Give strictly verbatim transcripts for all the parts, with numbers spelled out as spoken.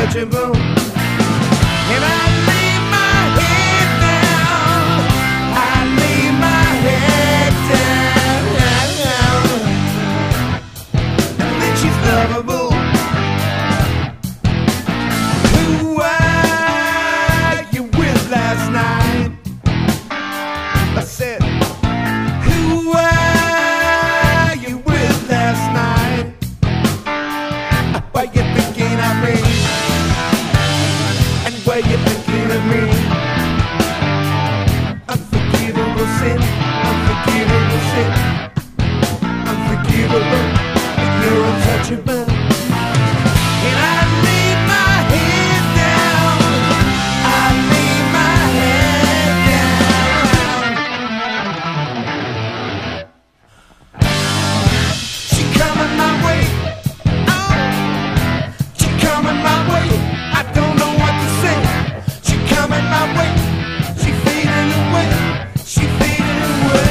untouchable. And I lay my head down, I lay my head down, and then she's lovable. Who were you with last night? I said, who were you with last night? Why you thinking of me? And why you thinking of me? Unforgivable sin, unforgivable sin, unforgivable, and you're untouchable. And I lay my head down, I lay my head down. She coming my way, oh, she coming my way. I don't know what to say. She coming my way, she fading away, she fading away.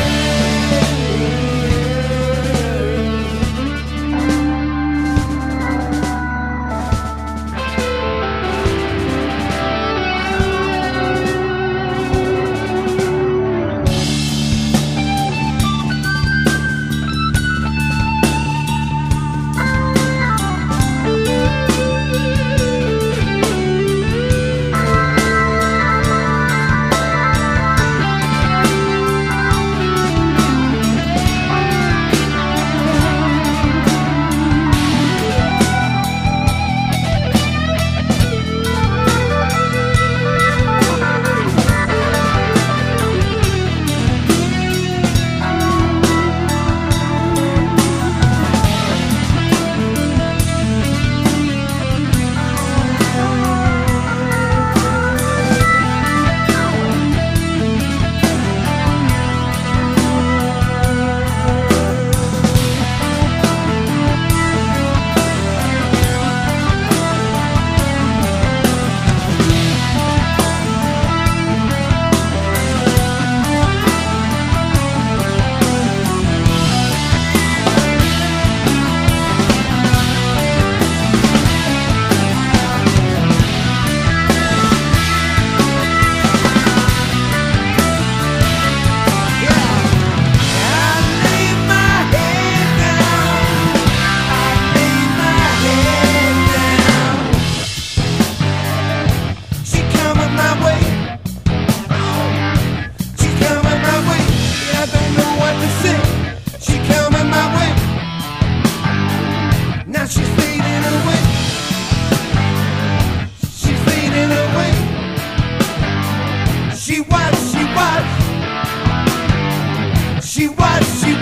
Now she's fading away, she's fading away. She was, she was, she was, she